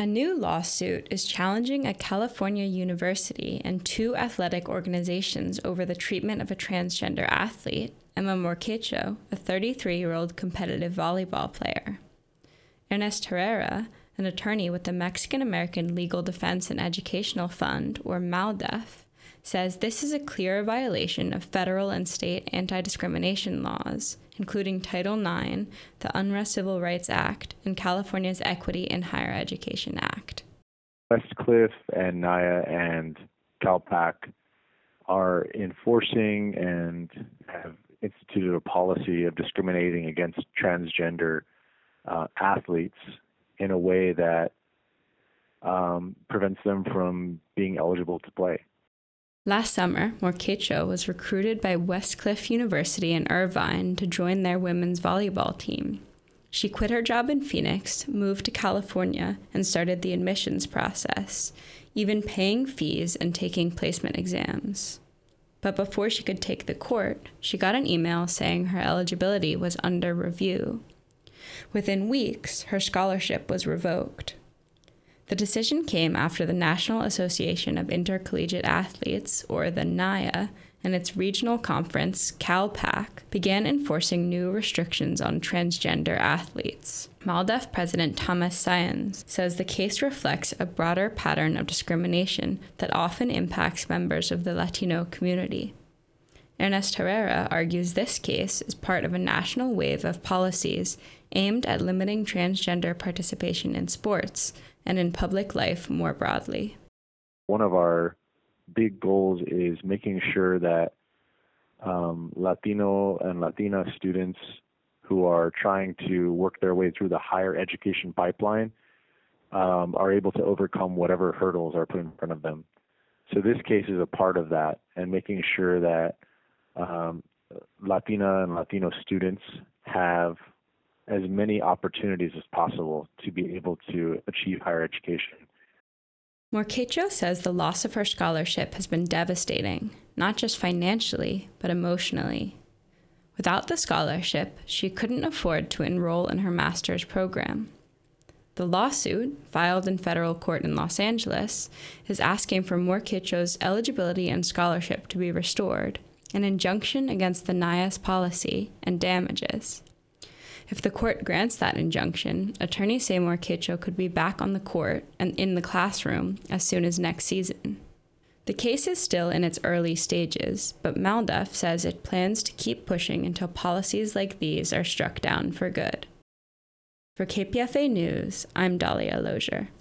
A new lawsuit is challenging a California university and two athletic organizations over the treatment of a transgender athlete, Emma Morquecho, a 33-year-old competitive volleyball player. Ernest Herrera, an attorney with the Mexican-American Legal Defense and Educational Fund, or MALDEF, says this is a clear violation of federal and state anti-discrimination laws, including Title IX, the Unrest Civil Rights Act, and California's Equity in Higher Education Act. Westcliff and NIA and CalPAC are enforcing and have instituted a policy of discriminating against transgender athletes in a way that prevents them from being eligible to play. Last summer, Morquecho was recruited by Westcliff University in Irvine to join their women's volleyball team. She quit her job in Phoenix, moved to California, and started the admissions process, even paying fees and taking placement exams. But before she could take the court, she got an email saying her eligibility was under review. Within weeks, her scholarship was revoked. The decision came after the National Association of Intercollegiate Athletes, or the NIA, and its regional conference, CalPAC, began enforcing new restrictions on transgender athletes. MALDEF President Thomas Sáenz says the case reflects a broader pattern of discrimination that often impacts members of the Latino community. Ernest Herrera argues this case is part of a national wave of policies aimed at limiting transgender participation in sports and in public life more broadly. One of our big goals is making sure that Latino and Latina students who are trying to work their way through the higher education pipeline are able to overcome whatever hurdles are put in front of them. So this case is a part of that, and making sure that Latina and Latino students have as many opportunities as possible to be able to achieve higher education. Morquecho says the loss of her scholarship has been devastating, not just financially, but emotionally. Without the scholarship, she couldn't afford to enroll in her master's program. The lawsuit, filed in federal court in Los Angeles, is asking for Morquecho's eligibility and scholarship to be restored, an injunction against the NIA's policy, and damages. If the court grants that injunction, attorneys say Morquecho could be back on the court and in the classroom as soon as next season. The case is still in its early stages, but MALDEF says it plans to keep pushing until policies like these are struck down for good. For KPFA News, I'm Dahlia Lozier.